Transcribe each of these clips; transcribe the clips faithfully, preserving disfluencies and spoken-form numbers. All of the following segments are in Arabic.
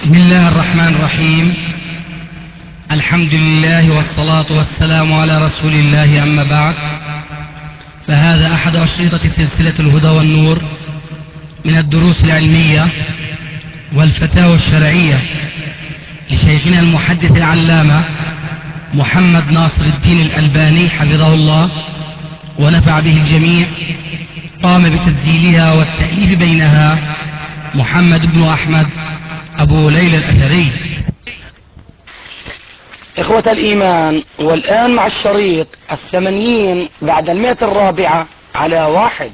بسم الله الرحمن الرحيم. الحمد لله والصلاة والسلام على رسول الله، أما بعد، فهذا أحد أشرطة سلسلة الهدى والنور من الدروس العلمية والفتاوى الشرعية لشيخنا المحدث العلامة محمد ناصر الدين الألباني حفظه الله ونفع به الجميع. قام بتسجيلها والتأليف بينها محمد بن أحمد أبو ليلى الأثري. إخوة الإيمان، والآن مع الشريط الثمانين بعد المئة الرابعة على واحد،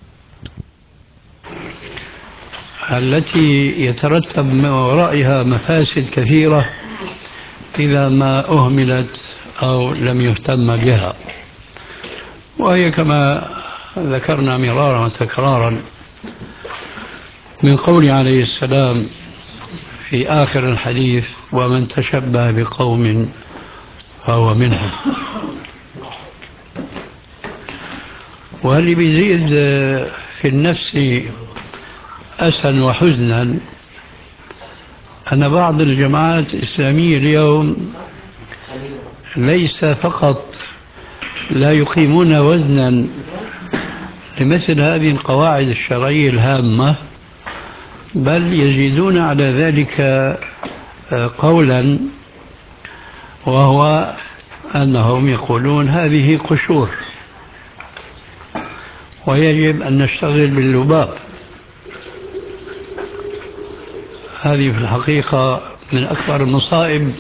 التي يترتب من ورائها مفاسد كثيرة إذا ما أهملت أو لم يهتم بها، وهي كما ذكرنا مرارا وتكرارا من قول عليه السلام في آخر الحديث: ومن تشبه بقوم فهو منهم. واللي بيزيد في النفس أسا وحزنا أن بعض الجماعات الإسلامية اليوم ليس فقط لا يقيمون وزنا لمثل هذه القواعد الشرعية الهامة، بل يزيدون على ذلك قولا، وهو أنهم يقولون هذه قشور ويجب أن نشتغل باللباب. هذه في الحقيقة من أكبر المصائب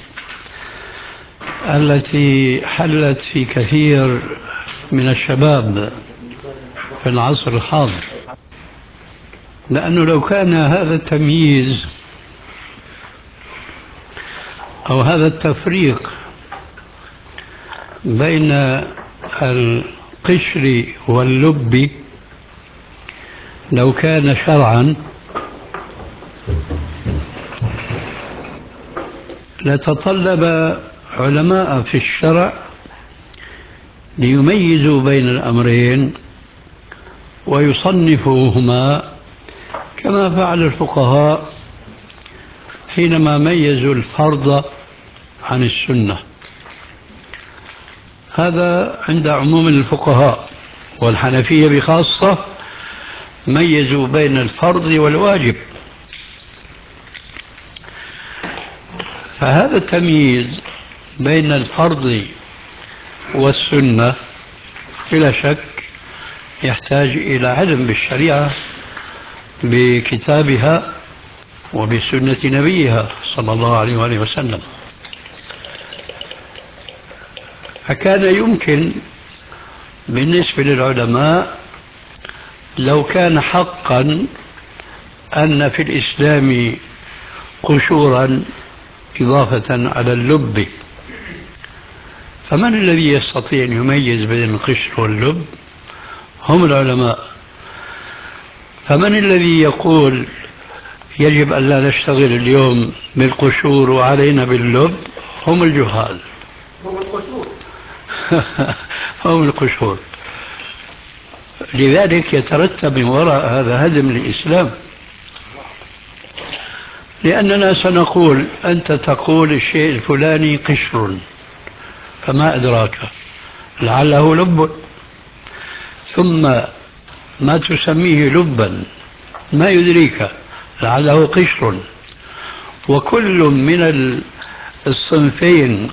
التي حلت في كثير من الشباب في العصر الحاضر، لأنه لو كان هذا التمييز أو هذا التفريق بين القشر واللب لو كان شرعا لتطلب علماء في الشرع ليميزوا بين الأمرين ويصنفوهما كما فعل الفقهاء حينما ميزوا الفرض عن السنة. هذا عند عموم الفقهاء، والحنفية بخاصة ميزوا بين الفرض والواجب. فهذا التمييز بين الفرض والسنة بلا شك يحتاج إلى علم بالشريعة بكتابها وبسنة نبيها صلى الله عليه وآله وسلم. فكان يمكن بالنسبة للعلماء لو كان حقا أن في الإسلام قشورا إضافة على اللب، فمن الذي يستطيع أن يميز بين القشر واللب؟ هم العلماء. فمن الذي يقول يجب أن لا نشتغل اليوم بالقشور وعلينا باللب؟ هم الجهال. هم القشور. هم القشور. لذلك يترتب من وراء هذا هدم الإسلام، لأننا سنقول أنت تقول الشيء الفلاني قشر، فما أدراك لعله لب، ثم ما تسميه لبا ما يدريك لعله قشر. وكل من الصنفين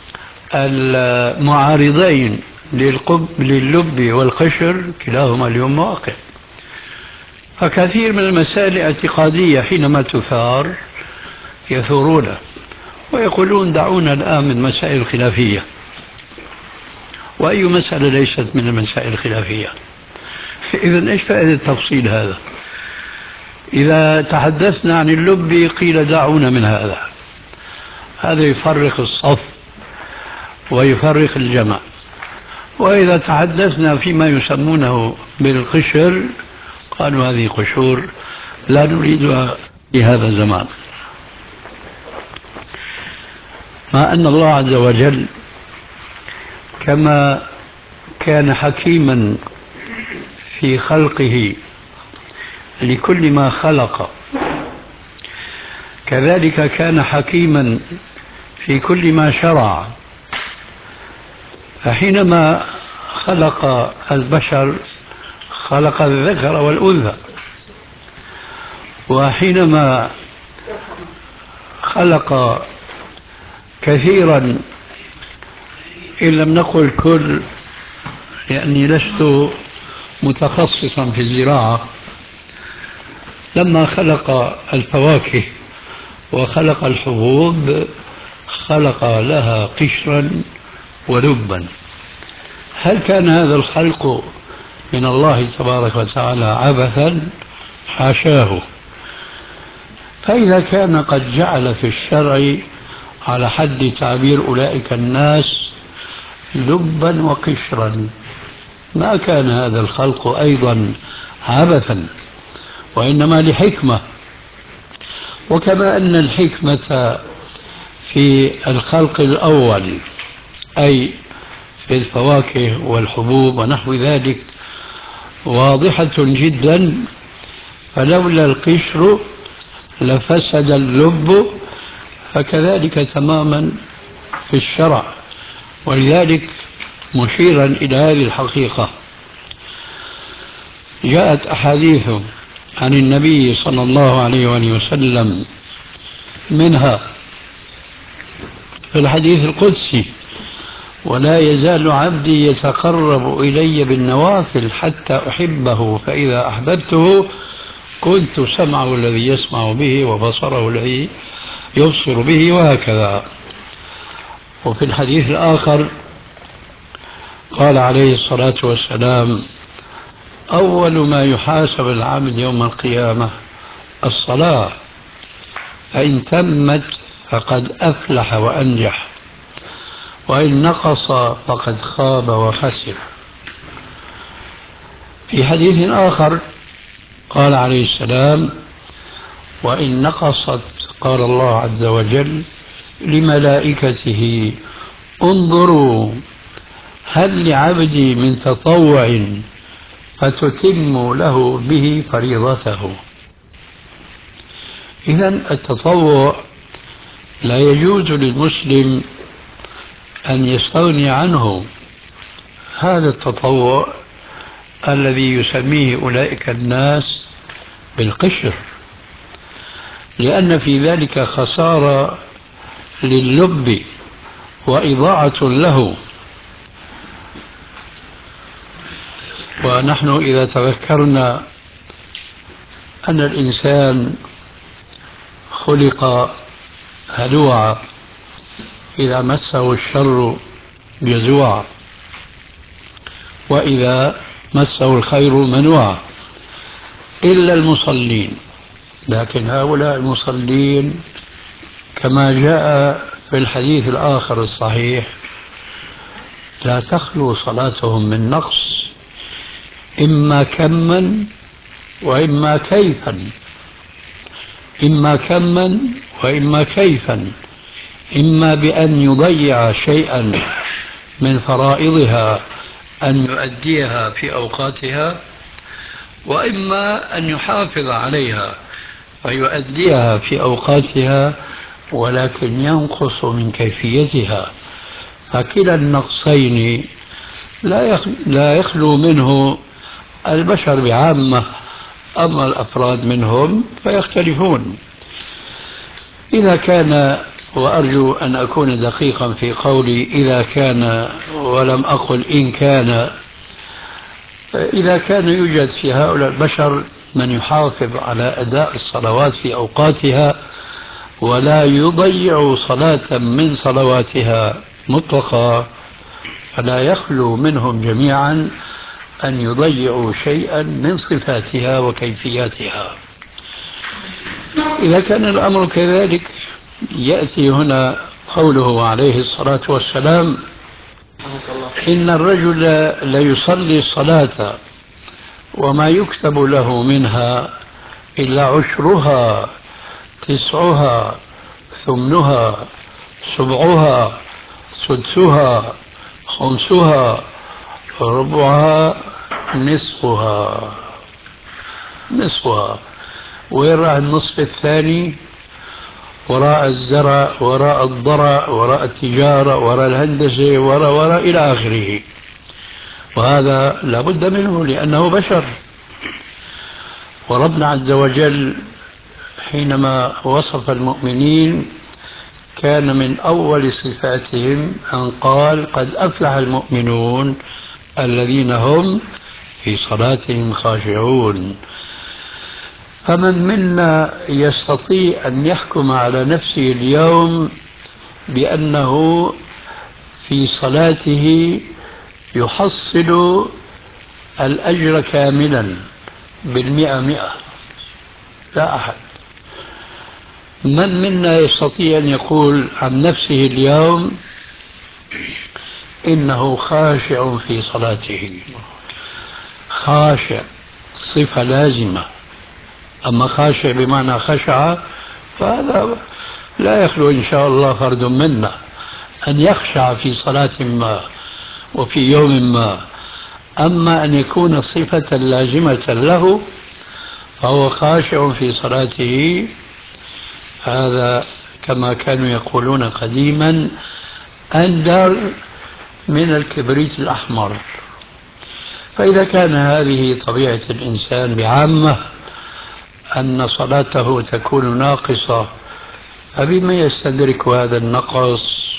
المعارضين للب والقشر كلاهما اليوم واقع. فكثير من المسائل الاعتقادية حينما تثار يثورون ويقولون دعونا الآن من مسائل خلافية. وأي مسألة ليست من المسائل الخلافية؟ إذن إيش فائدة التفصيل هذا؟ إذا تحدثنا عن اللب قيل دعونا من هذا. هذا يفرق الصف ويفرق الجمع. وإذا تحدثنا فيما يسمونه بالقشر قالوا هذه قشور لا نريدها في هذا الزمان. مع أن الله عز وجل كما كان حكيما في خلقه لكل ما خلق كذلك كان حكيما في كل ما شرع. فحينما خلق البشر خلق الذكر والأنثى، وحينما خلق كثيرا إن لم نقل كل، لأني لست متخصصا في الزراعة، لما خلق الفواكه وخلق الحبوب خلق لها قشرا ولبا. هل كان هذا الخلق من الله تبارك وتعالى عبثا؟ حاشاه. فإذا كان قد جعل في الشرع على حد تعبير أولئك الناس لبا وقشرا، ما كان هذا الخلق أيضا عبثا، وإنما لحكمة. وكما أن الحكمة في الخلق الأول أي في الفواكه والحبوب ونحو ذلك واضحة جدا، فلولا القشر لفسد اللب، فكذلك تماما في الشرع. ولذلك مشيرا إلى هذه الحقيقة جاءت أحاديث عن النبي صلى الله عليه وآله وسلم، منها في الحديث القدسي: ولا يزال عبدي يتقرب إلي بالنوافل حتى أحبه، فإذا أحببته كنت سمعه الذي يسمع به وبصره الذي يبصر به، وهكذا. وفي الحديث الآخر قال عليه الصلاة والسلام: أول ما يحاسب العبد يوم القيامة الصلاة، فإن تمت فقد أفلح وأنجح، وإن نقص فقد خاب وخسر. في حديث آخر قال عليه السلام: وإن نقصت قال الله عز وجل لملائكته: انظروا هل لعبدي من تطوع فتتم له به فريضته. إذن التطوع لا يجوز للمسلم أن يستغني عنه، هذا التطوع الذي يسميه أولئك الناس بالقشر، لأن في ذلك خسارة لللب وإضاعة له. ونحن إذا تذكرنا أن الإنسان خلق هلوعا إذا مسه الشر جزوعا، وإذا مسه الخير منوعا، إلا المصلين. لكن هؤلاء المصلين كما جاء في الحديث الآخر الصحيح لا تخلو صلاتهم من نقص، إما كما وإما كيفا، إما كما وإما كيفا، إما بأن يضيع شيئا من فرائضها أن يؤديها في أوقاتها، وإما أن يحافظ عليها فيؤديها في أوقاتها ولكن ينقص من كيفيتها. فكلا النقصين لا يخلو منه البشر بعامة، أما الأفراد منهم فيختلفون. إذا كان، وأرجو أن أكون دقيقا في قولي إذا كان ولم أقل إن كان، إذا كان يوجد في هؤلاء البشر من يحافظ على أداء الصلوات في أوقاتها ولا يضيع صلاة من صلواتها مطلقا، فلا يخلو منهم جميعا أن يضيعوا شيئا من صفاتها وكيفياتها. إذا كان الأمر كذلك يأتي هنا قوله عليه الصلاة والسلام: إن الرجل ليصلي الصلاة وما يكتب له منها إلا عشرها تسعها ثمنها سبعها سدسها خمسها ربعها نصفها. نصفها وين راح النصف الثاني؟ وراء الزرع، وراء الضرع، وراء التجارة، وراء الهندسة، وراء وراء إلى آخره. وهذا لا بد منه لأنه بشر. وربنا عز وجل حينما وصف المؤمنين كان من أول صفاتهم أن قال قد أفلح المؤمنون الذين هم في صلاتهم خاشعون. فمن منا يستطيع أن يحكم على نفسه اليوم بأنه في صلاته يحصل الأجر كاملا بالمئة مئة؟ لا أحد. من منا يستطيع أن يقول عن نفسه اليوم إنه خاشع في صلاته؟ خاشع صفة لازمة، أما خاشع بمعنى خشع فهذا لا يخلو إن شاء الله فرد منا أن يخشع في صلاة ما وفي يوم ما. أما أن يكون صفة لازمة له فهو خاشع في صلاته، هذا كما كانوا يقولون قديما أندر من الكبريت الأحمر. فإذا كان هذه طبيعة الإنسان بعامة أن صلاته تكون ناقصة، فبما يستدرك هذا النقص؟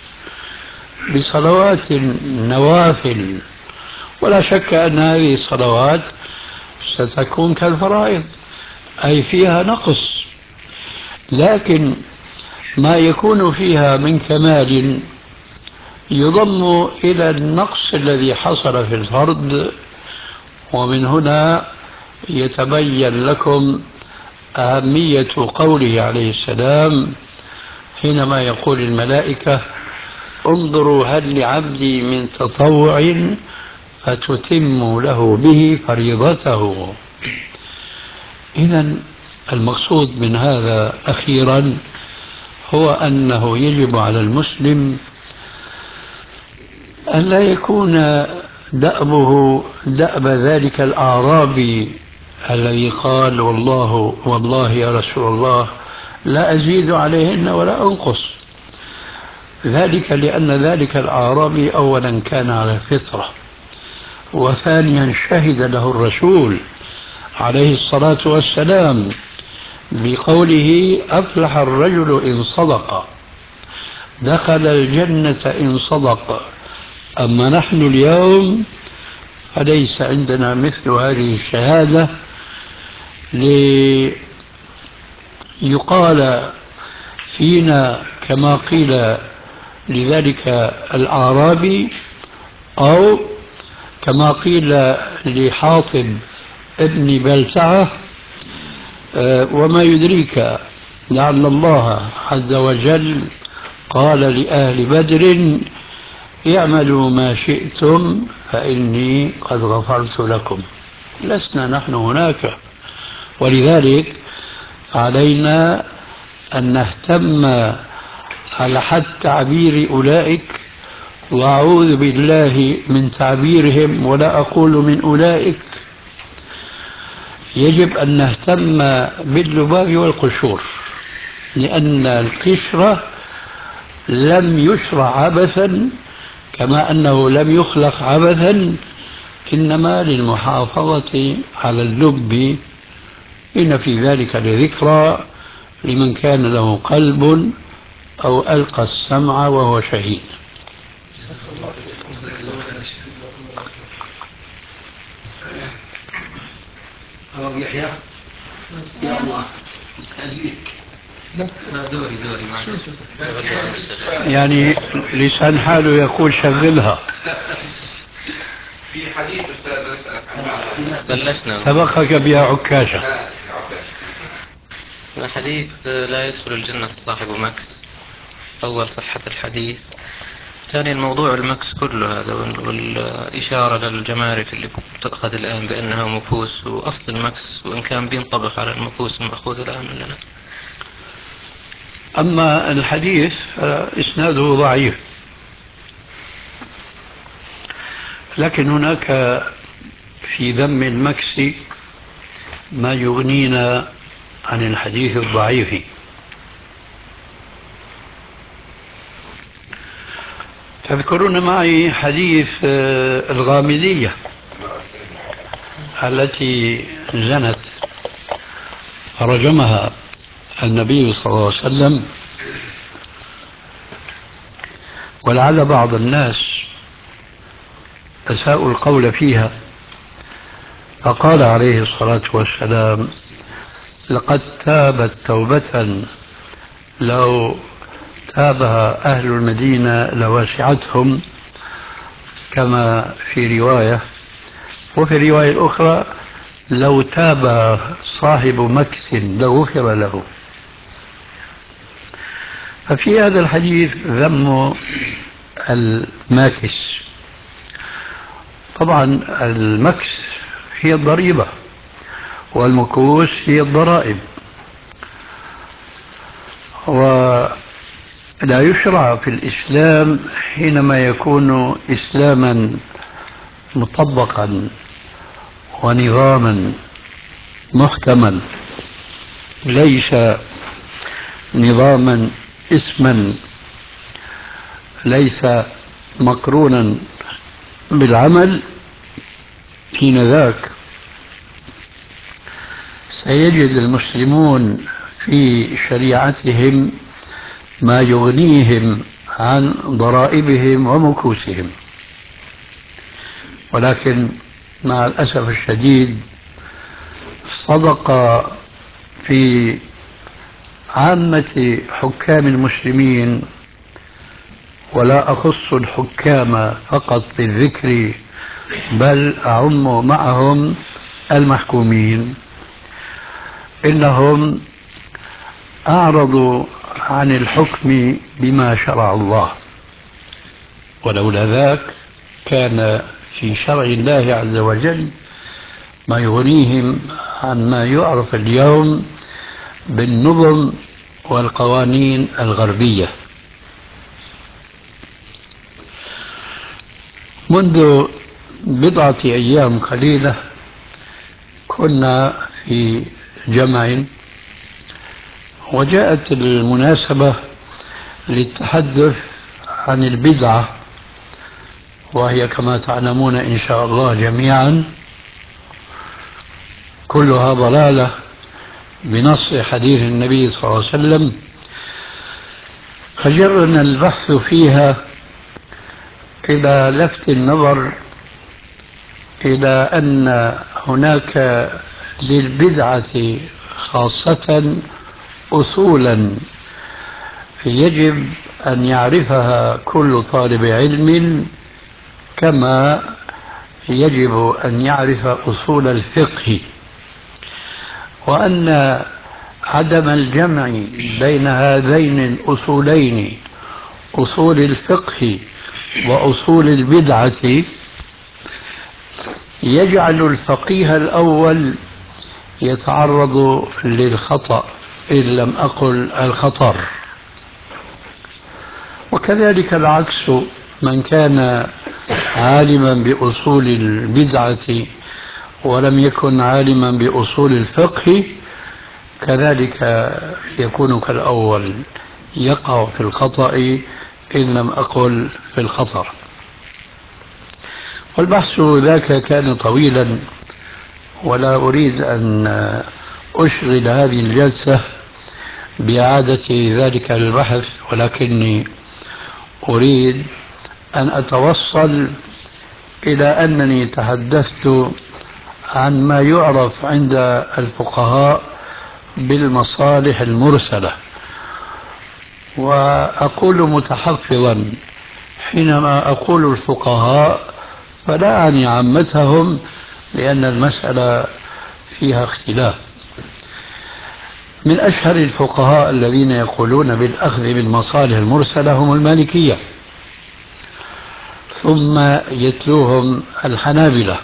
بصلوات النوافل. ولا شك أن هذه الصلوات ستكون كالفرائض أي فيها نقص، لكن ما يكون فيها من كمال يضم إلى النقص الذي حصل في الفرض. ومن هنا يتبين لكم أهمية قوله عليه السلام حينما يقول الملائكة انظروا هل لعبدي من تطوع فتتم له به فريضته. إذن المقصود من هذا أخيرا هو أنه يجب على المسلم أن لا يكون دأبه دأب ذلك الأعرابي الذي قال والله والله يا رسول الله لا أزيد عليهن ولا أنقص. ذلك لأن ذلك الأعرابي أولا كان على الفطرة، وثانيا شهد له الرسول عليه الصلاة والسلام بقوله أفلح الرجل إن صدق، دخل الجنة إن صدق. أما نحن اليوم فليس عندنا مثل هذه الشهادة ليقال فينا كما قيل لذلك الأعرابي، أو كما قيل لحاطب ابن بلتعة وما يدريك لعل الله عز وجل قال لأهل بدر اعملوا ما شئتم فإني قد غفرت لكم. لسنا نحن هناك، ولذلك علينا أن نهتم على حد تعبير أولئك، وأعوذ بالله من تعبيرهم ولا أقول من أولئك. يجب أن نهتم باللباب والقشور، لأن القشرة لم يشرع عبثا كما أنه لم يخلق عبثا، إنما للمحافظة على اللب. إن في ذلك لذكرى لمن كان له قلب أو ألقى السمع وهو شهيد. أبو يحيى يا الله أجيك دوري دوري يعني لسان حاله يقول شغلها. في حديث بلشنا سبقك بها عكاشة. الحديث لا يدخل الجنة صاحب مكس. أول صحة الحديث، ثاني الموضوع المكس كله هذا، والإشارة للجمارك اللي تؤخذ الآن بأنها مكوس، وأصل المكس وإن كان بينطبق على المكوس المأخوذ الآن مننا. أما الحديث إسناده ضعيف، لكن هناك في ذم المكس ما يغنينا عن الحديث الضعيف. تذكرون معي حديث آه، الغامدية التي زنت فرجمها النبي صلى الله عليه وسلم، ولعل بعض الناس أساءوا القول فيها، فقال عليه الصلاة والسلام: لقد تابت توبة لو تابها أهل المدينة لوسعتهم، كما في رواية، وفي رواية أخرى لو تاب صاحب مكس لغفر له. ففي هذا الحديث ذم الماكس. طبعا المكس هي الضريبة والمكوس هي الضرائب، ولا يشرع في الإسلام حينما يكون إسلاما مطبقا ونظاما محكما، ليس نظاما اسما، ليس مقرونا بالعمل. حين ذاك سيجد المسلمون في شريعتهم ما يغنيهم عن ضرائبهم ومكوسهم، ولكن مع الأسف الشديد صدق في عامة حكام المسلمين، ولا أخص الحكام فقط بالذكر بل أعم معهم المحكومين، إنهم أعرضوا عن الحكم بما شرع الله، ولولا ذاك كان في شرع الله عز وجل ما يغنيهم عن ما يعرف اليوم بالنظم والقوانين الغربية. منذ بضعة أيام قليلة كنا في جمع، وجاءت المناسبة للتحدث عن البدعة، وهي كما تعلمون إن شاء الله جميعا كلها ضلالة بنص حديث النبي صلى الله عليه وسلم. فجرنا البحث فيها إلى لفت النظر إلى أن هناك للبدعة خاصة أصولا يجب أن يعرفها كل طالب علم، كما يجب أن يعرف أصول الفقه، وأن عدم الجمع بين هذين الأصولين، أصول الفقه وأصول البدعة، يجعل الفقيه الأول يتعرض للخطأ إن لم أقل الخطر، وكذلك العكس، من كان عالما بأصول البدعة ولم يكن عالما بأصول الفقه كذلك يكون كالأول، يقع في الخطأ إن لم أقل في الخطر. والبحث ذاك كان طويلا، ولا أريد أن أشغل هذه الجلسة بإعادة ذلك البحث، ولكني أريد أن أتوصل إلى أنني تحدثت عن ما يعرف عند الفقهاء بالمصالح المرسلة. وأقول متحفظا حينما أقول الفقهاء فلا أعني عامتهم، لأن المسألة فيها اختلاف. من أشهر الفقهاء الذين يقولون بالأخذ بالمصالح المرسلة هم المالكية، ثم يتلوهم الحنابلة.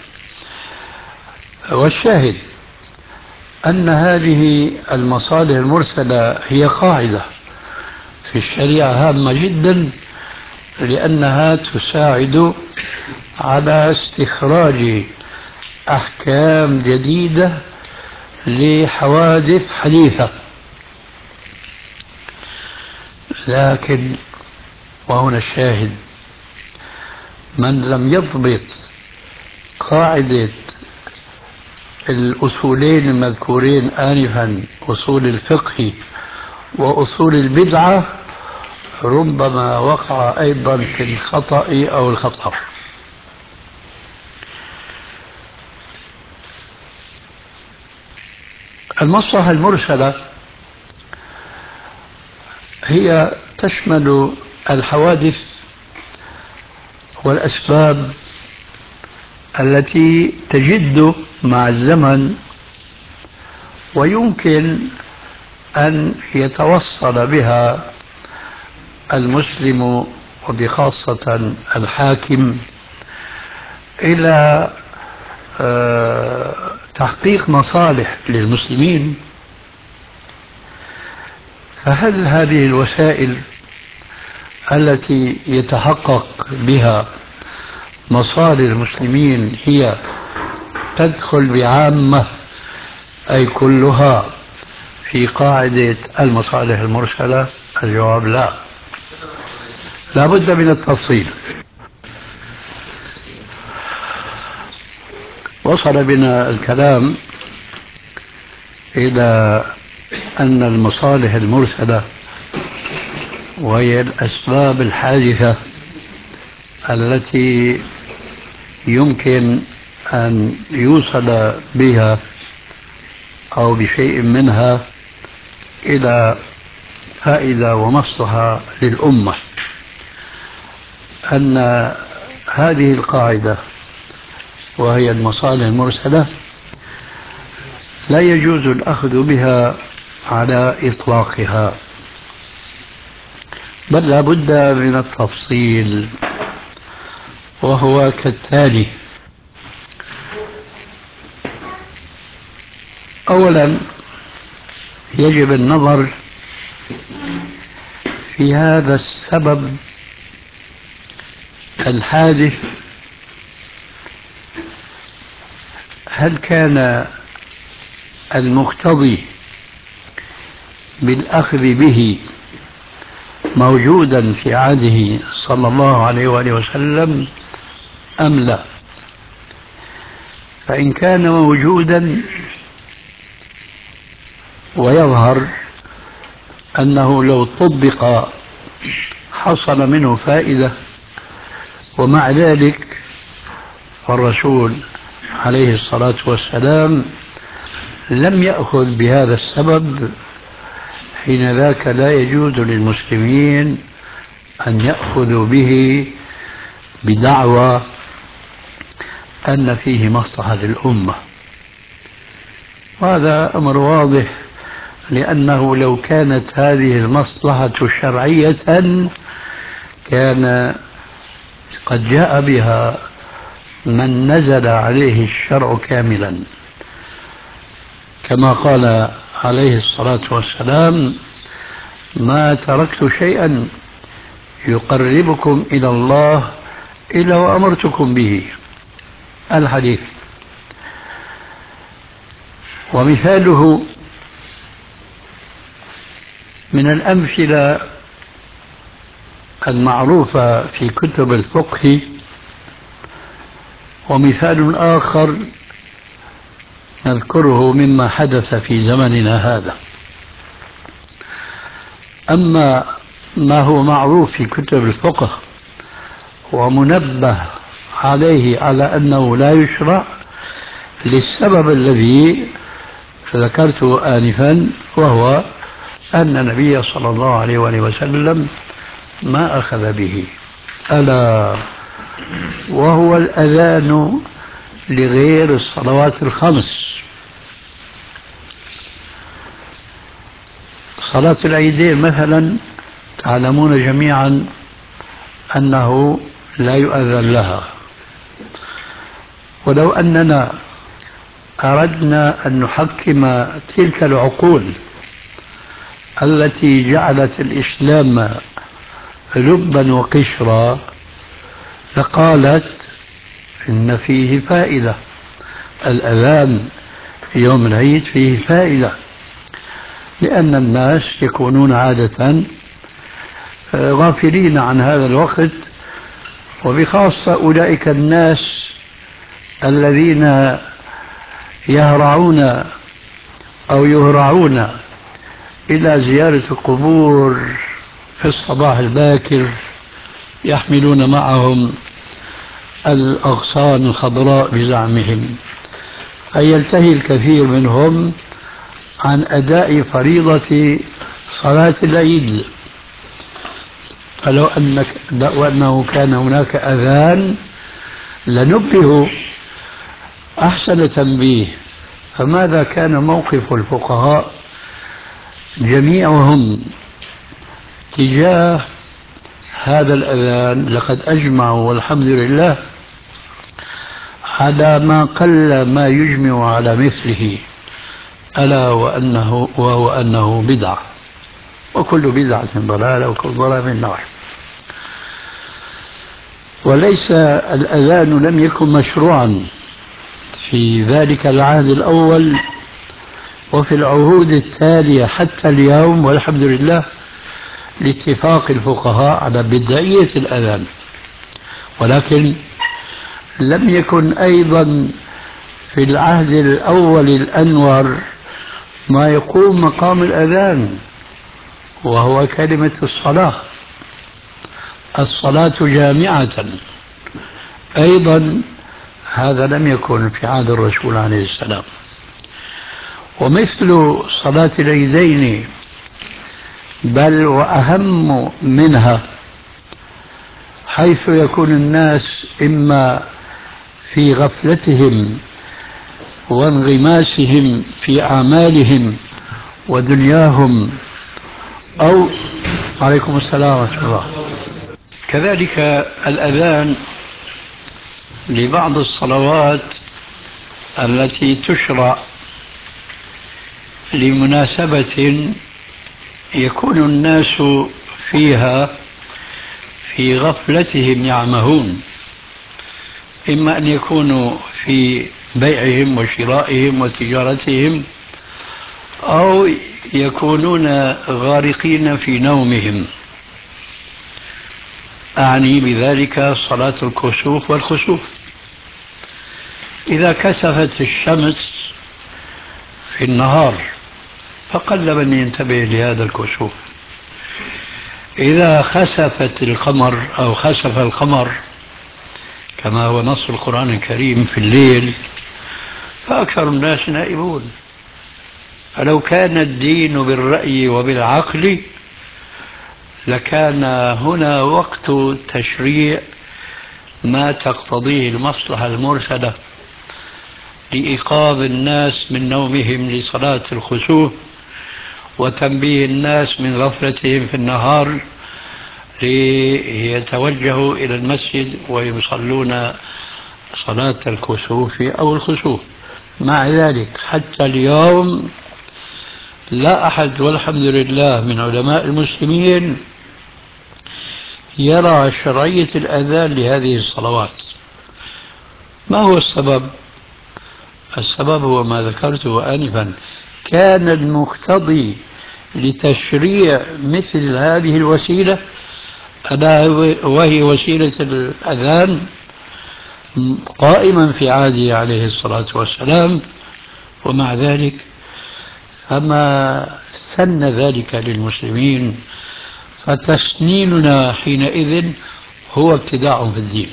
والشاهد أن هذه المصالح المرسلة هي قاعدة في الشريعة هامة جدا، لأنها تساعد على استخراج أحكام جديدة لحوادث حديثة. لكن وهنا الشاهد، من لم يضبط قاعدة الأصولين المذكورين آنفا، أصول الفقه وأصول البدعة، ربما وقع أيضا في الخطأ أو الخطر. المصلحة المرسلة هي تشمل الحوادث والأسباب التي تجد مع الزمن ويمكن أن يتوصل بها المسلم وبخاصة الحاكم إلى تحقيق مصالح للمسلمين. فهل هذه الوسائل التي يتحقق بها مصالح المسلمين هي تدخل بعامة أي كلها في قاعدة المصالح المرسلة؟ الجواب لا، لا بد من التفصيل. وصل بنا الكلام إلى أن المصالح المرسلة وهي الأسباب الحادثة التي يمكن أن يوصل بها أو بشيء منها إلى فائدة ومصلحة للأمة، أن هذه القاعدة وهي المصالح المرسلة لا يجوز الأخذ بها على إطلاقها، بل لا بد من التفصيل، وهو كالتالي: أولا يجب النظر في هذا السبب الحادث، هل كان المقتضي بالأخذ به موجودا في عهده صلى الله عليه وآله وسلم أم لا؟ فإن كان موجودا ويظهر أنه لو طبق حصل منه فائدة، ومع ذلك فالرسول عليه الصلاة والسلام لم يأخذ بهذا السبب، حين ذاك لا يجوز للمسلمين أن يأخذوا به بدعوى أن فيه مصلحة للأمة. وهذا أمر واضح، لأنه لو كانت هذه المصلحة شرعية كان قد جاء بها من نزل عليه الشرع كاملا، كما قال عليه الصلاة والسلام: ما تركت شيئا يقربكم إلى الله إلا وأمرتكم به، الحديث. ومثاله من الأمثلة المعروفة في كتب الفقه، ومثال آخر نذكره مما حدث في زمننا هذا. أما ما هو معروف في كتب الفقه ومنبه عليه على أنه لا يشرع للسبب الذي ذكرته آنفا، وهو أن النبي صلى الله عليه وآله وسلم ما أخذ به، ألا وهو الأذان لغير الصلوات الخمس. صلاة العيدين مثلا تعلمون جميعا أنه لا يؤذن لها، ولو أننا أردنا أن نحكم تلك العقول التي جعلت الإسلام لبا وقشرا لقالت إن فيه فائدة، الأذان في يوم العيد فيه فائدة، لأن الناس يكونون عادة غافلين عن هذا الوقت وبخاصة أولئك الناس الذين يهرعون أو يهرعون إلى زيارة القبور في الصباح الباكر، يحملون معهم الأغصان الخضراء بزعمهم، فيلتهي الكثير منهم عن أداء فريضة صلاة العيد. فلو أنك لو أنه كان هناك أذان لنبهوا أحسن تنبيه. فماذا كان موقف الفقهاء جميعهم تجاه هذا الأذان؟ لقد أجمعوا والحمد لله على ما قل ما يجمع على مثله، ألا وأنه وهو أنه بدعة، وكل بدعة ضلالة وكل ضلالة في النار. وليس الأذان لم يكن مشروعا في ذلك العهد الأول وفي العهود التالية حتى اليوم، والحمد لله لاتفاق الفقهاء على بدعية الأذان، ولكن لم يكن أيضا في العهد الأول الأنور ما يقوم مقام الأذان، وهو كلمة الصلاة. الصلاة جامعة أيضا هذا لم يكن في عهد الرسول عليه السلام. ومثل صلاة العيدين بل وأهم منها، حيث يكون الناس إما في غفلتهم وانغماسهم في أعمالهم ودنياهم أو عليكم السلام ورحمة الله. كذلك الأذان لبعض الصلوات التي تشرع لمناسبة يكون الناس فيها في غفلتهم يعمهون، إما أن يكونوا في بيعهم وشرائهم وتجارتهم، أو يكونون غارقين في نومهم. أعني بذلك صلاة الكسوف والخسوف. إذا كسفت الشمس في النهار فقل من ينتبه لهذا الكسوف. إذا خسفت القمر أو خسف القمر كما هو نص القرآن الكريم في الليل فأكثر الناس نائمون. فلو كان الدين بالرأي وبالعقل لكان هنا وقت تشريع ما تقتضيه المصلحة المرسلة لإيقاظ الناس من نومهم لصلاة الخسوف، وتنبيه الناس من غفلتهم في النهار ليتوجهوا إلى المسجد ويصلون صلاة الكسوف أو الخسوف. مع ذلك حتى اليوم لا أحد والحمد لله من علماء المسلمين يرى شرعية الأذان لهذه الصلوات. ما هو السبب؟ السبب هو ما ذكرته آنفا، كان المقتضي لتشريع مثل هذه الوسيلة ألا وهي وسيلة الأذان قائما في عهده عليه الصلاة والسلام، ومع ذلك فما سن ذلك للمسلمين، فتسنيننا حينئذ هو ابتداع في الدين.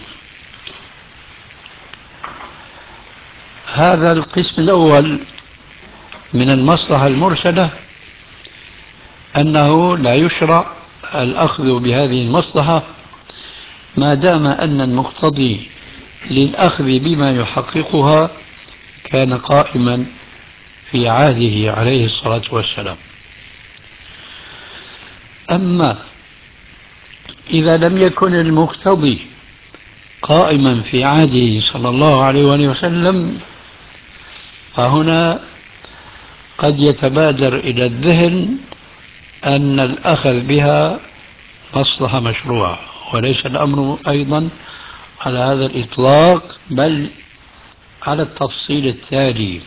هذا القسم الأول من المصلحة المرسلة، أنه لا يشرع الأخذ بهذه المصلحة ما دام أن المقتضي للأخذ بما يحققها كان قائما في عهده عليه الصلاة والسلام. أما إذا لم يكن المقتضي قائما في عهده صلى الله عليه وآله وسلم فهنا قد يتبادر إلى الذهن أن الأخذ بها مصلحة مشروعة، وليس الأمر أيضا على هذا الإطلاق بل على التفصيل التالي.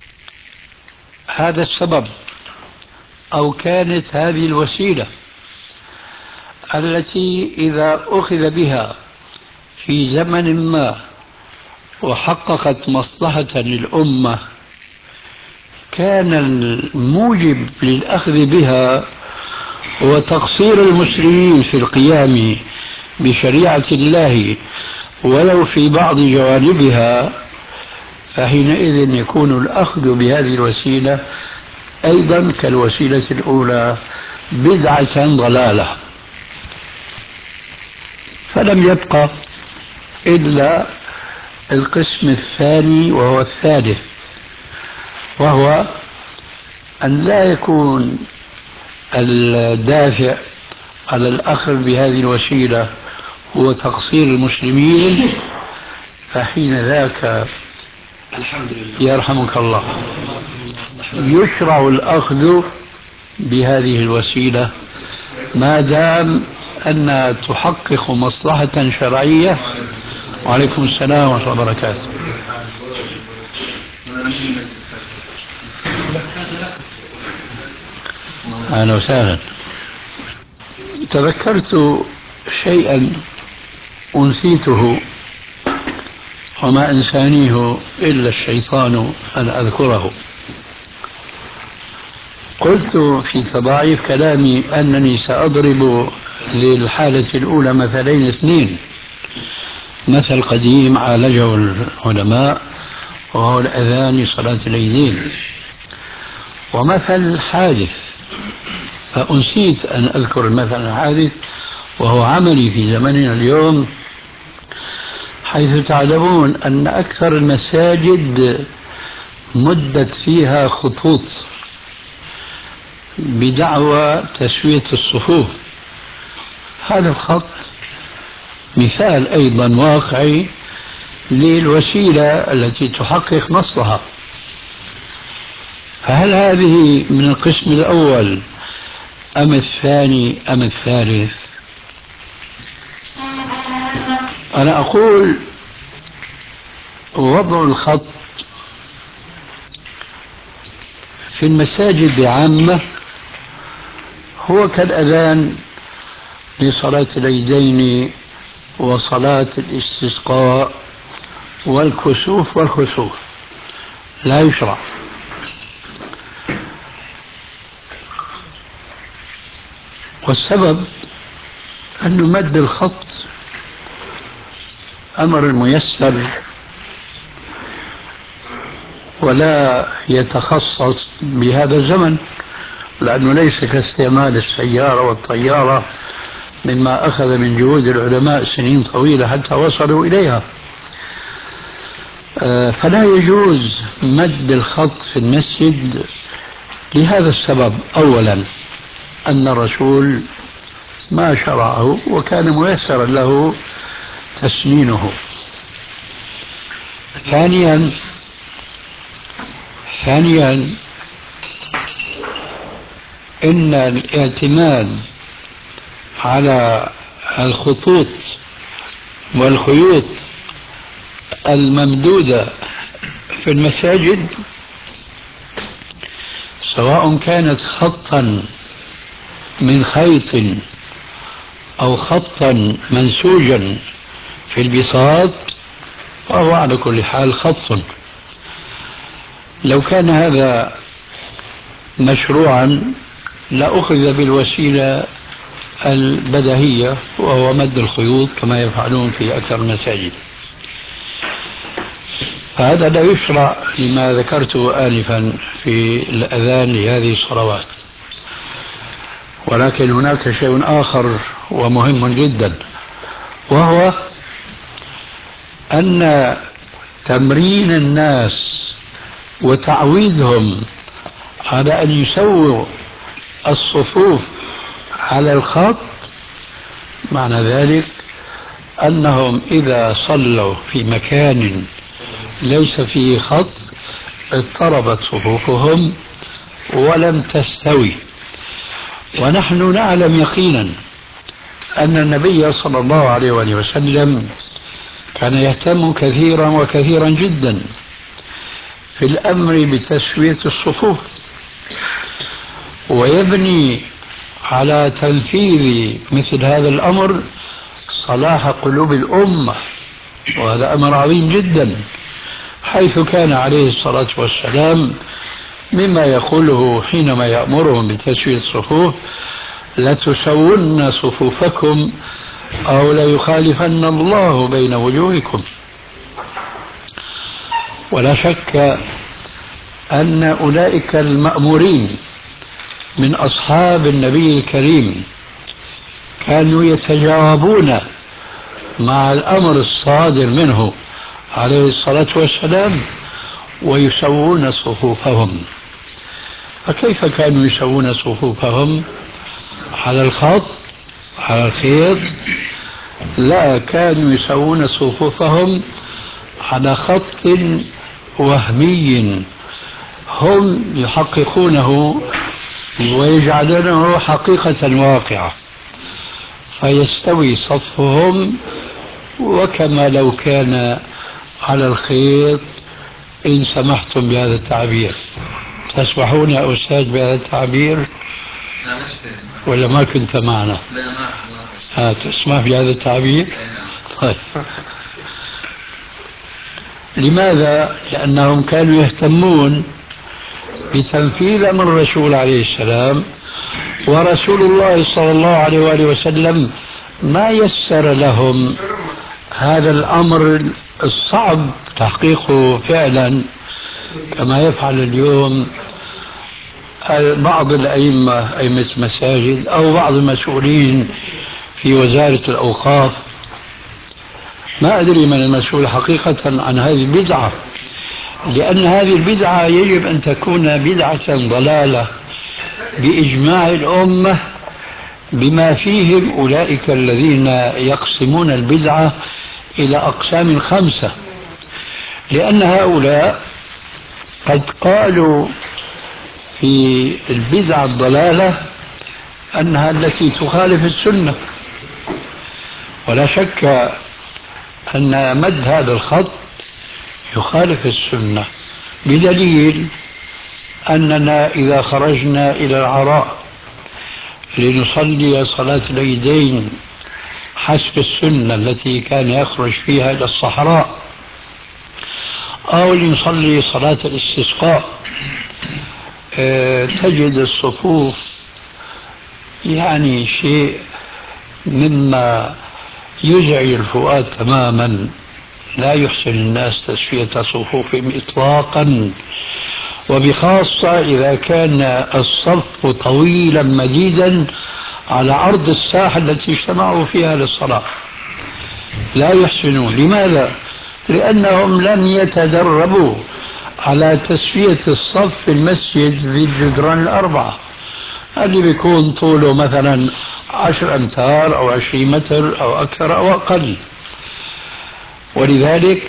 هذا السبب أو كانت هذه الوسيلة التي إذا أخذ بها في زمن ما وحققت مصلحة للأمة كان الموجب للأخذ بها هو تقصير المسلمين في القيام بشريعة الله ولو في بعض جوانبها، فحينئذ يكون الأخذ بهذه الوسيلة أيضا كالوسيلة الأولى بدعة ضلالة. فلم يبقى إلا القسم الثاني وهو الثالث، وهو أن لا يكون الدافع على الأخذ بهذه الوسيلة هو تقصير المسلمين، فحين ذاك الحمد لله يرحمك الله يشرع الأخذ بهذه الوسيلة ما دام أنها تحقق مصلحة شرعية. وعليكم السلام ورحمة الله وبركاته. أهلا وسهلا. تذكرت شيئا أنسيته وما أنسانيه إلا الشيطان أن أذكره. قلت في تضاعيف كلامي أنني سأضرب للحالة الأولى مثلين اثنين، مثل قديم عالجه العلماء وهو الأذان لصلاة العيدين، ومثل حادث فأنسيت أن أذكر المثل الحادث وهو عملي في زمننا اليوم، حيث تعلمون أن أكثر المساجد مدت فيها خطوط بدعوى تسوية الصفوف. هذا الخط مثال أيضا واقعي للوسيلة التي تحقق مصلحة. فهل هذه من القسم الأول أم الثاني أم الثالث؟ أنا أقول وضع الخط في المساجد عامة هو كالأذان لصلاة العيدين وصلاة الاستسقاء والكسوف والخسوف، لا يشرع. والسبب أن مد الخط أمر ميسر ولا يتخصص بهذا الزمن، لأنه ليس كاستعمال السيارة والطيارة مما أخذ من جهود العلماء سنين طويلة حتى وصلوا إليها. فلا يجوز مد الخط في المسجد لهذا السبب. أولا أن الرسول ما شرعه وكان ميسرا له تسنينه. ثانيا ثانيا إن الاعتماد على الخطوط والخيوط الممدودة في المساجد سواء كانت خطا من خيط أو خطا منسوجا في البساط فهو على كل حال خط. لو كان هذا مشروعا لأخذ بالوسيلة البديهية وهو مد الخيوط كما يفعلون في أكثر المساجد. فهذا لا يشرع لما ذكرته آنفا في الأذان لهذه الصلوات. ولكن هناك شيء آخر ومهم جدا، وهو أن تمرين الناس وتعويذهم على أن يسووا الصفوف على الخط معنى ذلك أنهم إذا صلوا في مكان ليس فيه خط اضطربت صفوفهم ولم تستوي. ونحن نعلم يقينا أن النبي صلى الله عليه وآله وسلم كان يهتم كثيرا وكثيرا جدا في الأمر بتسوية الصفوف، ويبني على تنفيذ مثل هذا الأمر صلاح قلوب الأمة وهذا أمر عظيم جدا، حيث كان عليه الصلاة والسلام مما يقوله حينما يأمرهم بتسوية الصفوف: لتسون صفوفكم أو ليخالفن الله بين وجوهكم. ولا شك أن أولئك المأمورين من أصحاب النبي الكريم كانوا يتجاوبون مع الأمر الصادر منه عليه الصلاة والسلام ويسوون صفوفهم. فكيف كانوا يسوون صفوفهم؟ على الخط، على الخيط؟ لا، كانوا يسوون صفوفهم على خط وهمي هم يحققونه ويجعلونه حقيقة واقعة، فيستوي صفهم وكما لو كان على الخيط، إن سمحتم بهذا التعبير. تسمحون يا أستاذ بهذا التعبير ولا ما كنت معنا؟ ها، تسمح بهذا التعبير؟ طيب. لماذا؟ لأنهم كانوا يهتمون بتنفيذ أمر الرسول عليه السلام، ورسول الله صلى الله عليه وآله وسلم ما يسر لهم هذا الأمر الصعب تحقيقه فعلا كما يفعل اليوم بعض الأئمة، أئمة مساجد أو بعض المسؤولين في وزارة الأوقاف. ما أدري من المسؤول حقيقة عن هذه البدعة، لأن هذه البدعة يجب أن تكون بدعة ضلالة بإجماع الأمة بما فيهم أولئك الذين يقسمون البدعة إلى أقسام خمسة، لأن هؤلاء قد قالوا في البدعة الضلالة أنها التي تخالف السنة. ولا شك أن مد هذا الخط يخالف السنة، بدليل أننا إذا خرجنا إلى العراء لنصلي صلاة العيدين حسب السنة التي كان يخرج فيها إلى الصحراء، أو لنصلي صلاة الاستسقاء، تجد الصفوف يعني شيء مما يزعج الفؤاد تماما. لا يحسن الناس تسوية صفوفهم إطلاقا، وبخاصة إذا كان الصف طويلا مديدا على عرض الساحة التي اجتمعوا فيها للصلاة. لا يحسنون. لماذا؟ لأنهم لم يتدربوا على تسوية الصف في المسجد في الجدران الأربعة، اللي بيكون طوله مثلا عشر أمتار أو عشرين متر أو أكثر أو أقل. ولذلك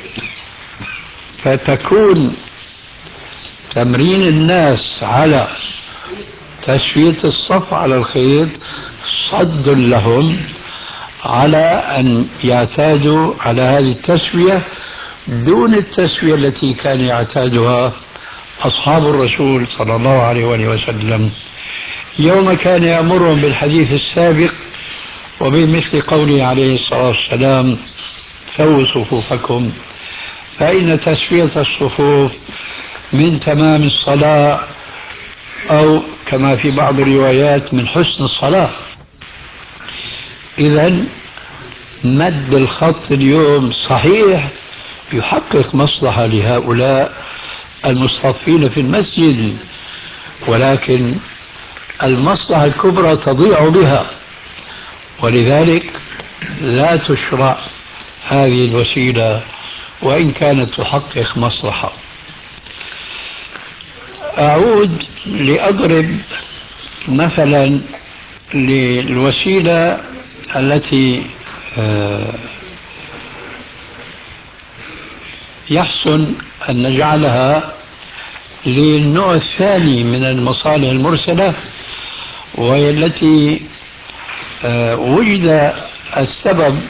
فتكون تمرين الناس على تسوية الصف على الخيط صد لهم على أن يعتادوا على هذه التسوية دون التسوية التي كان يعتادها أصحاب الرسول صلى الله عليه وسلم يوم كان يأمرهم بالحديث السابق وبمثل قوله عليه الصلاة والسلام: سووا صفوفكم، فإن تسوية الصفوف من تمام الصلاة، أو كما في بعض الروايات من حسن الصلاة. إذن مد الخط اليوم صحيح يحقق مصلحة لهؤلاء المصطفين في المسجد، ولكن المصلحة الكبرى تضيع بها، ولذلك لا تشرع هذه الوسيلة وإن كانت تحقق مصلحة. أعود لأضرب مثلا للوسيلة التي يحسن أن نجعلها للنوع الثاني من المصالح المرسلة، وهي التي وجد السبب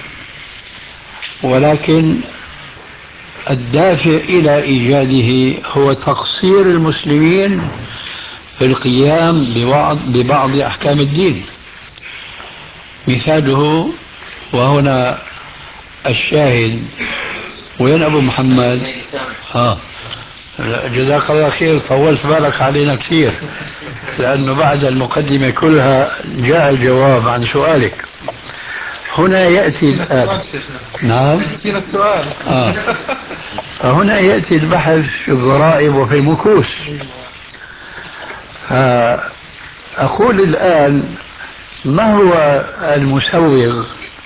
ولكن الدافع إلى إيجاده هو تقصير المسلمين في القيام ببعض, ببعض أحكام الدين. مثاله، وهنا الشاهد وين أبو محمد؟ آه جزاك الله خير، طولت بالك علينا كثير، لأنه بعد المقدمة كلها جاء الجواب عن سؤالك. هنا يأتي الآن. نعم نسينا السؤال. آه. فهنا يأتي البحث في الضرائب وفي المكوس. أقول الآن ما هو المسوغ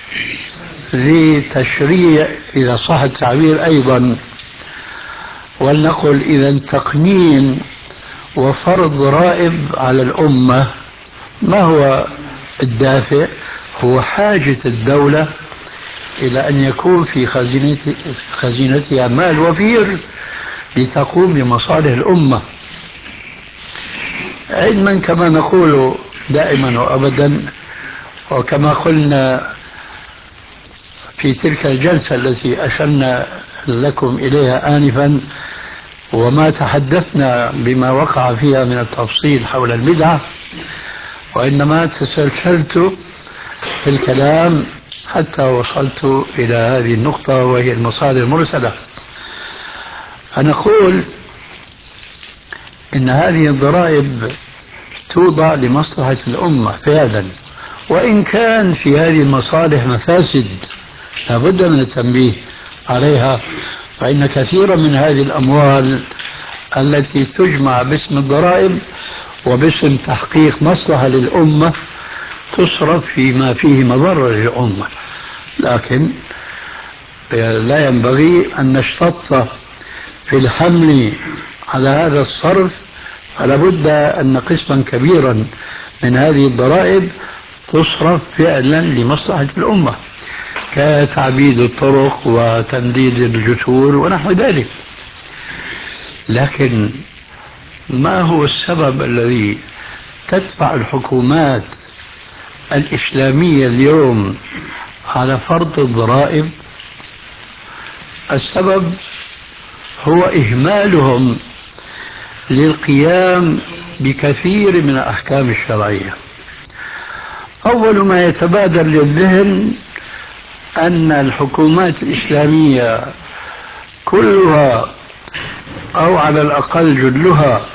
لتشريع، إذا صح التعبير أيضا، ولنقل إذا تقنين وفرض ضرائب على الأمة؟ ما هو الدافع؟ هو حاجة الدولة إلى أن يكون في خزينتها مال وفير لتقوم بمصالح الأمة، علما كما نقول دائما وأبدا، وكما قلنا في تلك الجلسة التي أشرنا لكم إليها آنفا، وما تحدثنا بما وقع فيها من التفصيل حول البدعة، وإنما تسلسلت في الكلام حتى وصلت إلى هذه النقطة وهي المصادر المرسلة. فنقول إن هذه الضرائب توضع لمصلحة الأمة فعلا، وإن كان في هذه المصالح مفاسد لابد من التنبيه عليها، فإن كثيرا من هذه الأموال التي تجمع باسم الضرائب وباسم تحقيق مصلحة للأمة تصرف فيما فيه مضرة للأمة، لكن لا ينبغي أن نشتط في الحمل على هذا الصرف، فلا بد أن قسما كبيرا من هذه الضرائب تصرف فعلا لمصلحة الأمة، كتعبيد الطرق وتنديد الجسور ونحو ذلك. لكن ما هو السبب الذي تدفع الحكومات الإسلامية اليوم على فرض الضرائب؟ السبب هو إهمالهم للقيام بكثير من الأحكام الشرعية. أول ما يتبادر للذهن أن الحكومات الإسلامية كلها أو على الأقل جلها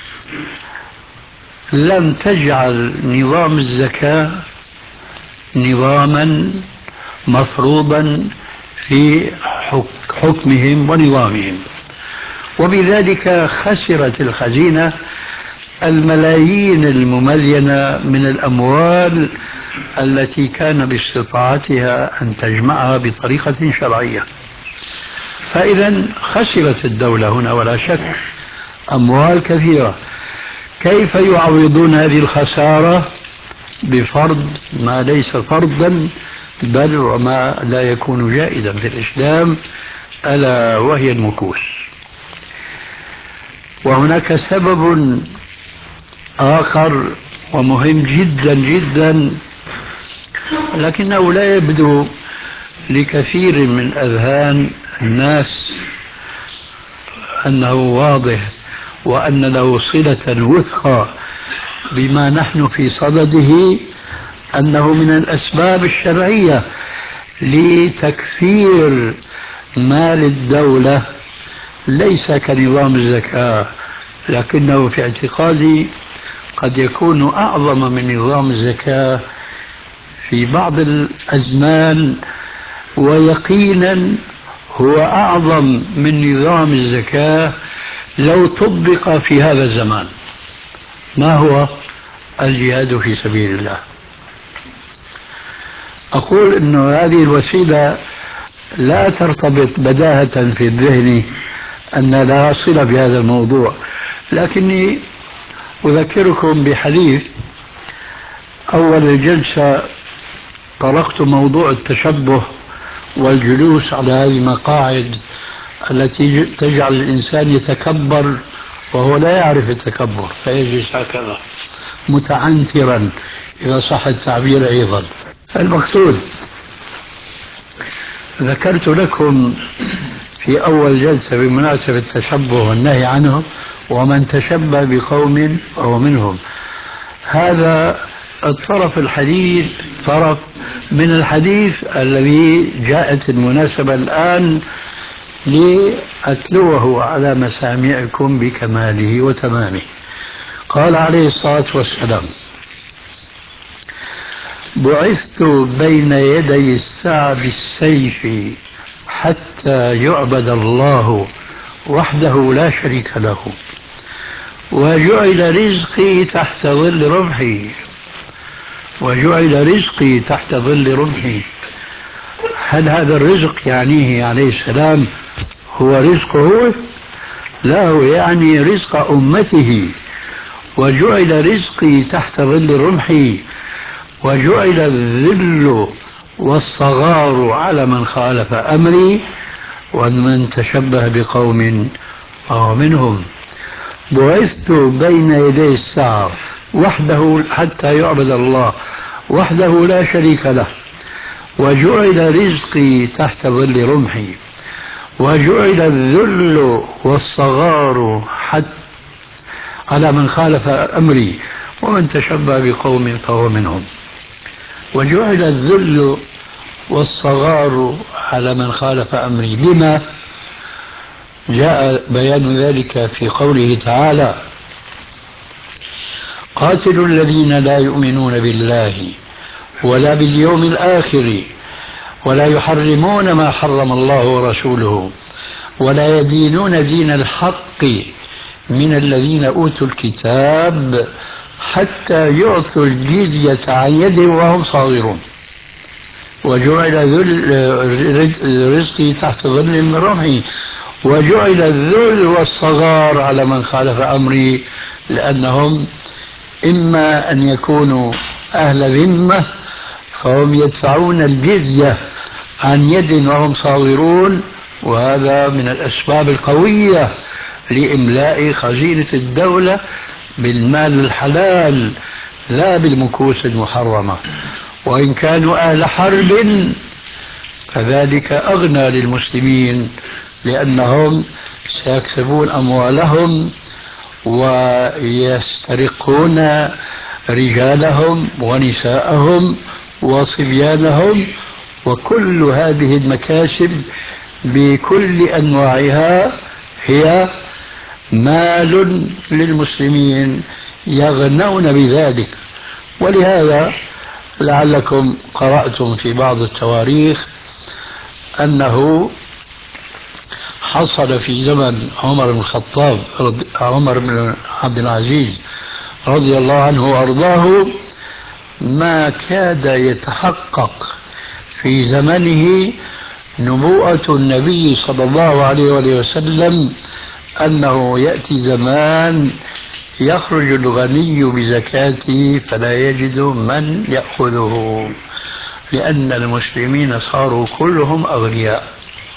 لم تجعل نظام الزكاة نظاما مفروضا في حكمهم ونظامهم، وبذلك خسرت الخزينة الملايين المملينة من الأموال التي كان باستطاعتها أن تجمعها بطريقة شرعية. فإذا خسرت الدولة هنا ولا شك أموال كثيرة. كيف يعوضون هذه الخسارة؟ بفرض ما ليس فرضا بل وما لا يكون جائزا في الإسلام، ألا وهي المكوس. وهناك سبب آخر ومهم جدا جدا، لكنه لا يبدو لكثير من أذهان الناس أنه واضح وأن له صلة وثقى بما نحن في صدده، أنه من الأسباب الشرعية لتكفير مال الدولة ليس كنظام الزكاة، لكنه في اعتقادي قد يكون أعظم من نظام الزكاة في بعض الأزمان، ويقينا هو أعظم من نظام الزكاة لو طبق في هذا الزمان. ما هو؟ الجهاد في سبيل الله. أقول أن هذه الوسيلة لا ترتبط بداهة في الذهن أن لها صلة بهذا الموضوع، لكني أذكركم بحديث أول الجلسة طرقت موضوع التشبه والجلوس على هذه المقاعد التي تجعل الإنسان يتكبر وهو لا يعرف التكبر، فيجلس هكذا متعنترا إذا صح التعبير أيضا. المقصود ذكرت لكم في أول جلسة بمناسبة التشبه والنهي عنه، ومن تشبه بقوم فهو منهم. هذا الطرف الحديث طرف من الحديث الذي جاءت المناسبة الآن لأتلوه على مسامعكم بكماله وتمامه. قال عليه الصلاة والسلام: بعثت بين يدي الساعة بالسيف حتى يعبد الله وحده لا شريك له، وجعل رزقي تحت ظل رمحي وجعل رزقي تحت ظل رمحي. هل هذا الرزق يعنيه عليه السلام هو رزقه؟ لا، هو يعني رزق أمته. وجعل رزقي تحت ظل رمحي وجعل الذل والصغار على من خالف أمري ومن تشبه بقوم فهو منهم. بعثت بين يدي الساعة وحده حتى يعبد الله وحده لا شريك له، وجعل رزقي تحت ظل رمحي وجعل الذل والصغار حتى على من خالف أمري ومن تشبه بقوم فهو منهم. وجعل الذل والصغار على من خالف أمري. بما جاء بيان ذلك في قوله تعالى: قاتلوا الذين لا يؤمنون بالله ولا باليوم الآخر ولا يحرمون ما حرم الله ورسوله ولا يدينون دين الحق من الذين أوتوا الكتاب حتى يعطوا الجزية عن يد وهم صاغرون. وجعل رزقي تحت ظل من رمحي وجعل الذل والصغار على من خالف أمري، لأنهم إما أن يكونوا أهل ذمة فهم يدفعون الجزية عن يد وهم صاغرون، وهذا من الأسباب القوية لإملاء خزينة الدولة بالمال الحلال لا بالمكوس المحرمة. وإن كانوا أهل حرب فذلك أغنى للمسلمين، لأنهم سيكسبون أموالهم ويسترقون رجالهم ونساءهم وصبيانهم، وكل هذه المكاسب بكل أنواعها هي مال للمسلمين يغنون بذلك. ولهذا لعلكم قرأتم في بعض التواريخ أنه حصل في زمن عمر بن الخطاب عمر بن عبد العزيز رضي الله عنه وأرضاه ما كاد يتحقق في زمنه نبوءة النبي صلى الله عليه وسلم أنه يأتي زمان يخرج الغني بزكاته فلا يجد من يأخذه، لأن المسلمين صاروا كلهم أغنياء.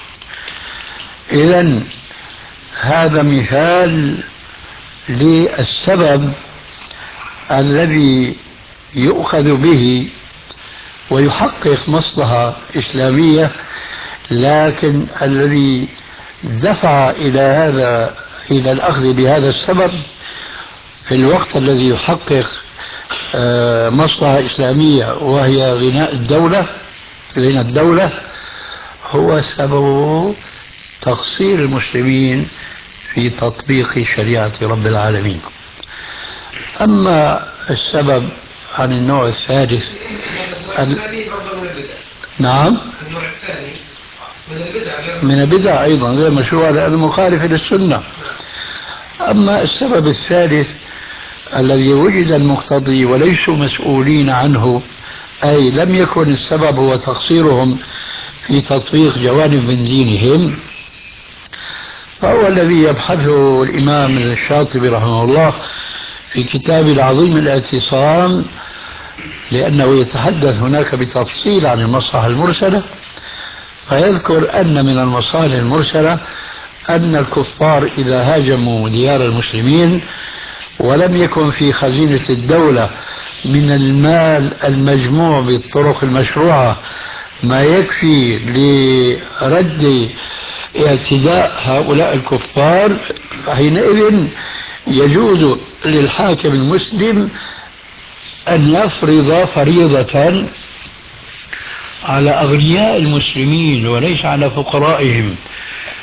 إذن هذا مثال للسبب الذي يؤخذ به ويحقق مصلحة إسلامية، لكن الذي دفع إلى هذا إلى الأخذ بهذا السبب في الوقت الذي يحقق مصلحة إسلامية وهي غناء الدولة غنى الدولة هو سبب تقصير المسلمين في تطبيق شريعة رب العالمين. أما السبب عن النوع الثالث ال... نعم النوع الثاني من البدع من البدع أيضا غير مشروع لأنه مخالف للسنة. أما السبب الثالث الذي وجد المقتضي وليسوا مسؤولين عنه، أي لم يكن السبب هو تقصيرهم في تطبيق جوانب من دينهم، فهو الذي يبحثه الإمام الشاطبي رحمه الله في كتابه العظيم الاعتصام، لأنه يتحدث هناك بتفصيل عن المصلحة المرسلة، فيذكر أن من المصالح المرسلة أن الكفار إذا هاجموا ديار المسلمين ولم يكن في خزينة الدولة من المال المجموع بالطرق المشروعة ما يكفي لرد اعتداء هؤلاء الكفار، فحينئذ يجوز للحاكم المسلم أن يفرض فريضة على أغنياء المسلمين وليس على فقرائهم،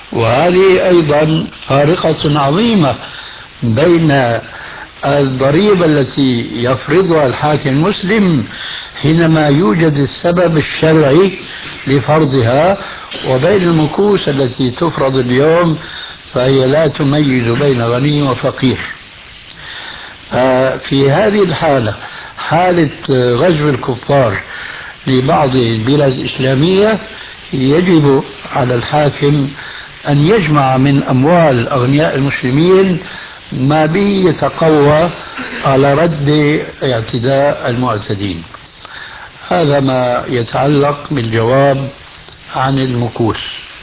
وهذه أيضا فارقة عظيمة بين الضريبة التي يفرضها الحاكم المسلم حينما يوجد السبب الشرعي لفرضها، وبين المكوس التي تفرض اليوم فهي لا تميز بين غني وفقير. في هذه الحالة، حالة غزو الكفار لبعض البلاد الإسلامية، يجب على الحاكم أن يجمع من أموال أغنياء المسلمين ما به يتقوى على رد اعتداء المعتدين. هذا ما يتعلق بالجواب عن المكوس.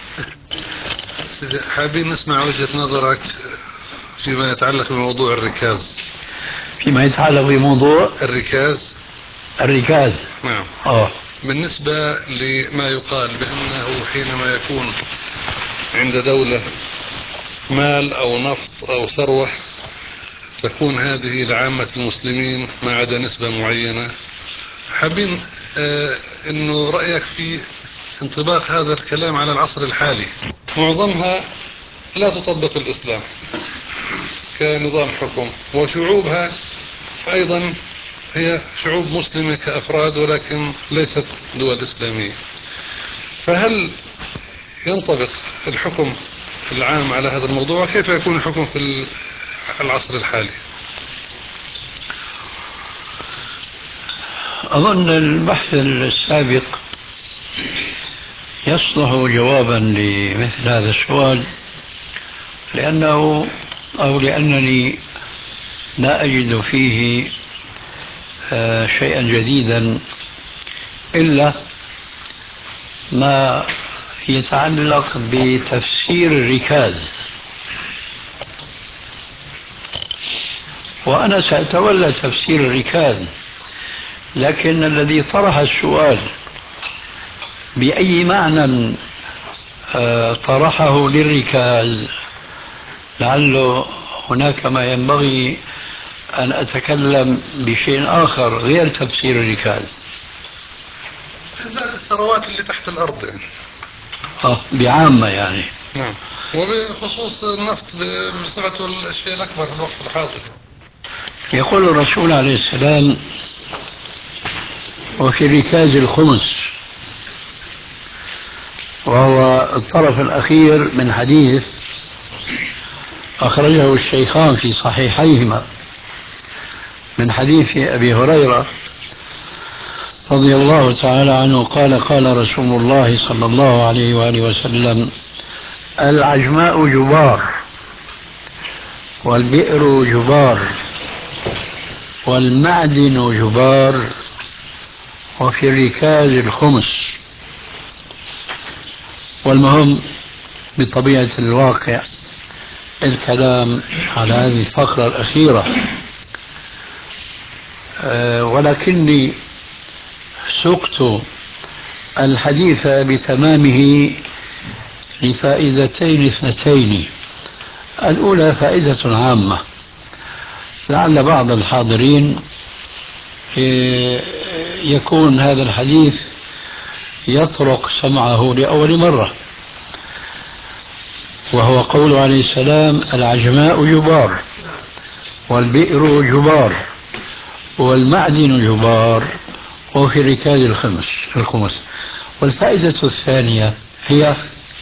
حابين نسمع وجهة نظرك فيما يتعلق بموضوع الركاز. فيما يتعلق بموضوع الركاز الركاز نعم. آه. بالنسبة لما يقال بأنه حينما يكون عند دولة مال أو نفط أو ثروة تكون هذه لعامة المسلمين ما عدا نسبة معينة. حابين آه أنه رأيك في انطباق هذا الكلام على العصر الحالي. معظمها لا تطبق الإسلام كنظام حكم، وشعوبها أيضا هي شعوب مسلمة كأفراد ولكن ليست دول إسلامية. فهل ينطبق الحكم العام على هذا الموضوع؟ كيف يكون الحكم في العصر الحالي؟ أظن البحث السابق يصلح جوابا لمثل هذا السؤال، لأنه أو لأنني لا أجد فيه شيئا جديدا إلا ما يتعلق بتفسير الركاز. وأنا سأتولى تفسير الركاز، لكن الذي طرح السؤال بأي معنى طرحه للركاز لعله هناك ما ينبغي أن أتكلم بشيء آخر غير تفسير الركاز. الثروات اللي تحت الأرض يعني. آه بعامة يعني. نعم. وبخصوص النفط بصفته الشيء الأكبر في الوقت الحاضر. يقول الرسول عليه السلام: وفي الركاز الخمس، وهو الطرف الأخير من حديث أخرجه الشيخان في صحيحيهما من حديث أبي هريرة رضي الله تعالى عنه قال: قال رسول الله صلى الله عليه وآله وسلم: العجماء جبار، والبئر جبار، والمعدن جبار، وفي الركاز الخمس. والمهم بطبيعة الواقع الكلام على هذه الفقرة الأخيرة، أه ولكني سقت الحديث بتمامه لفائدتين اثنتين. الأولى فائدة عامة، لعل بعض الحاضرين يكون هذا الحديث يطرق سمعه لأول مرة، وهو قول عليه السلام: العجماء جبار، والبئر جبار، والمعدن جبار، وفي الركاز الخمس الخمس. والفائدة الثانية هي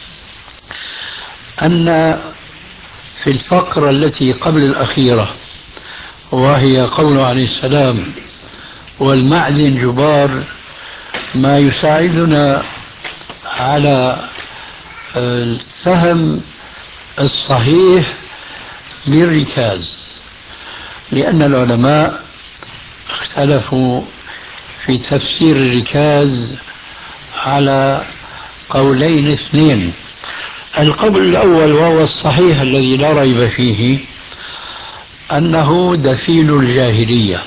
أن في الفقرة التي قبل الأخيرة، وهي قول عليه السلام: والمعدن جبار، ما يساعدنا على الفهم الصحيح للركاز، لأن العلماء اختلفوا في تفسير الركاز على قولين اثنين. القول الأول وهو الصحيح الذي لا ريب فيه أنه دفين الجاهلية.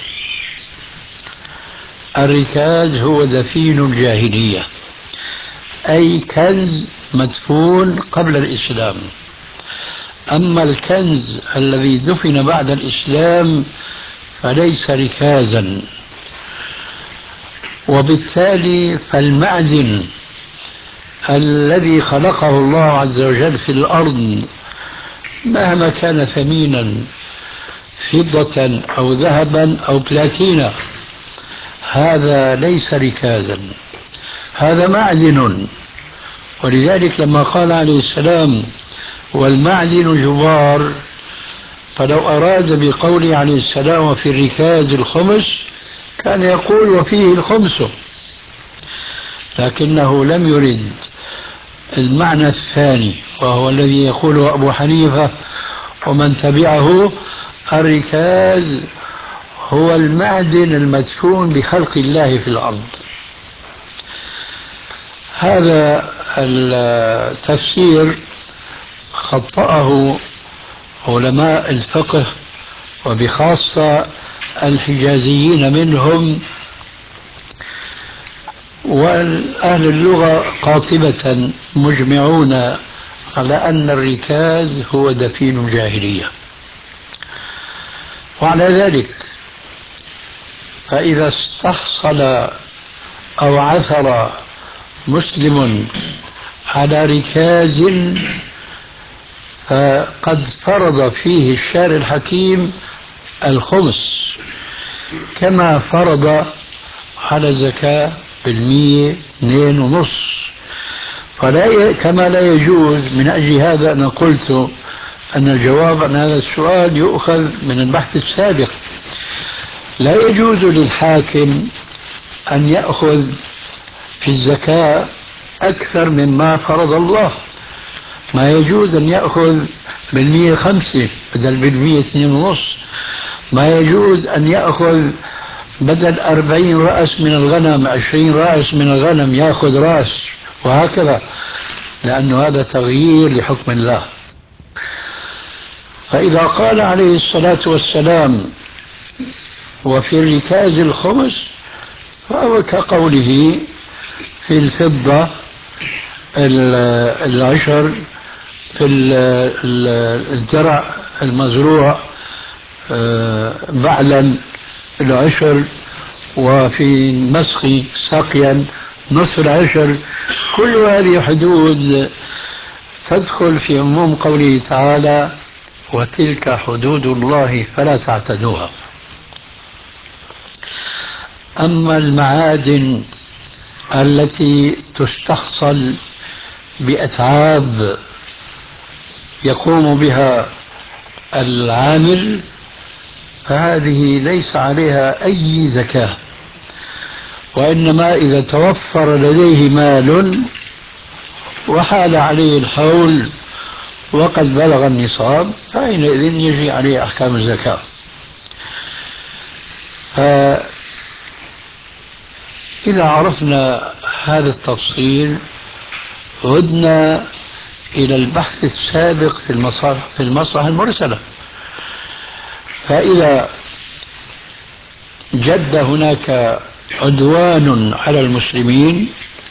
الركاز هو دفين الجاهلية، أي كنز مدفون قبل الإسلام. أما الكنز الذي دفن بعد الإسلام فليس ركازا، وبالتالي فالمعدن الذي خلقه الله عز وجل في الأرض مهما كان ثمينا فضة أو ذهبا أو بلاتينا هذا ليس ركازا، هذا معدن. ولذلك لما قال عليه السلام والمعدن جبار، فلو أراد بقوله عليه السلام وفي الركاز الخمس كان يقول وفيه الخمس، لكنه لم يرد المعنى الثاني وهو الذي يقوله أبو حنيفة ومن تبعه: الركاز هو المعدن المدفون بخلق الله في الأرض. هذا التفسير خطأه علماء الفقه وبخاصة الحجازيين منهم، وأهل اللغة قاطبة مجمعون على أن الركاز هو دفين الجاهلية. وعلى ذلك فإذا استحصل أو عثر مسلم على ركاز فقد فرض فيه الشارع الحكيم الخمس، كما فرض على الزكاة بالمية اثنين ونص. فلا ي... كما لا يجوز، من أجل هذا أنا قلت أن الجواب عن هذا السؤال يؤخذ من البحث السابق. لا يجوز للحاكم أن يأخذ في الزكاة أكثر مما فرض الله. ما يجوز أن يأخذ بالمية خمسة بدل بالمية اثنين ونص. ما يجوز أن يأخذ بدل أربعين رأس من الغنم عشرين رأس من الغنم يأخذ رأس، وهكذا، لأن هذا تغيير لحكم الله. فإذا قال عليه الصلاة والسلام وفي الركاز الخمس فهو كقوله في الفضة العشر، في الزرع المزروع بعلا العشر، وفي المسخ سقيا نصف العشر. كل هذه حدود تدخل في عموم قوله تعالى وتلك حدود الله فلا تعتدوها. أما المعادن التي تستحصل بأتعاب يقوم بها العامل فهذه ليس عليها أي زكاة، وإنما إذا توفر لديه مال وحال عليه الحول وقد بلغ النصاب فحينئذ يجري عليه أحكام الزكاة. فإذا عرفنا هذا التفصيل عدنا إلى البحث السابق في المصالح في المصلحة المرسلة. فإذا جد هناك عدوان على المسلمين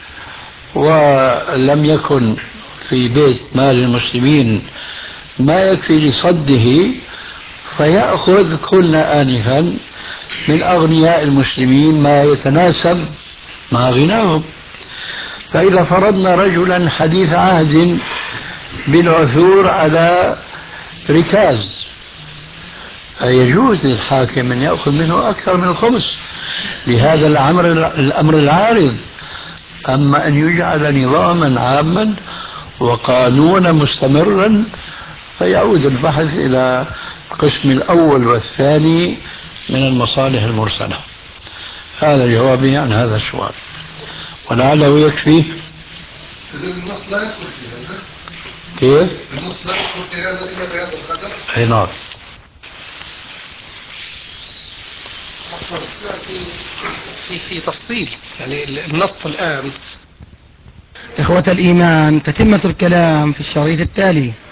ولم يكن في بيت مال المسلمين ما يكفي لصده، فيأخذ قلنا آنفا من أغنياء المسلمين ما يتناسب مع غناهم. فإذا فرضنا رجلا حديث عهد بالعثور على ركاز فيجوز للحاكم أن يأخذ منه أكثر من الخمس لهذا الأمر الأمر العارض. أما أن يجعل نظاما عاما وقانونا مستمرا فيعود البحث إلى القسم الأول والثاني من المصالح المرسلة. هذا جوابي عن هذا السؤال، ولعله يكفي. النص لا يدخل في هذا. كيف؟ النص لا يدخل في هذا إلا بهذا القدر. أي نعم. في في تفصيل يعني النص الآن. إخوة الإيمان، تتمة الكلام في الشريط التالي.